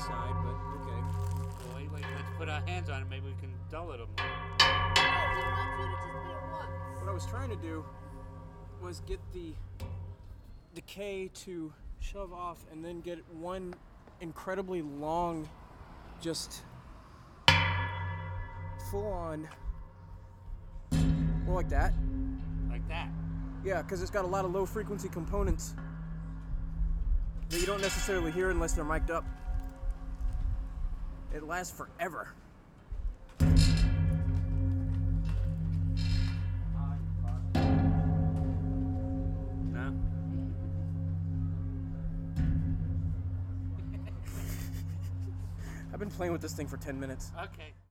side, but okay. Well, wait, let's put our hands on it. Maybe we can dull it a more. What I was trying to do was get the decay to shove off and then get one incredibly long, just full on, more like that. Like that? Yeah, because it's got a lot of low frequency components that you don't necessarily hear unless they're mic'd up. It lasts forever. No? I've been playing with this thing for 10 minutes. Okay.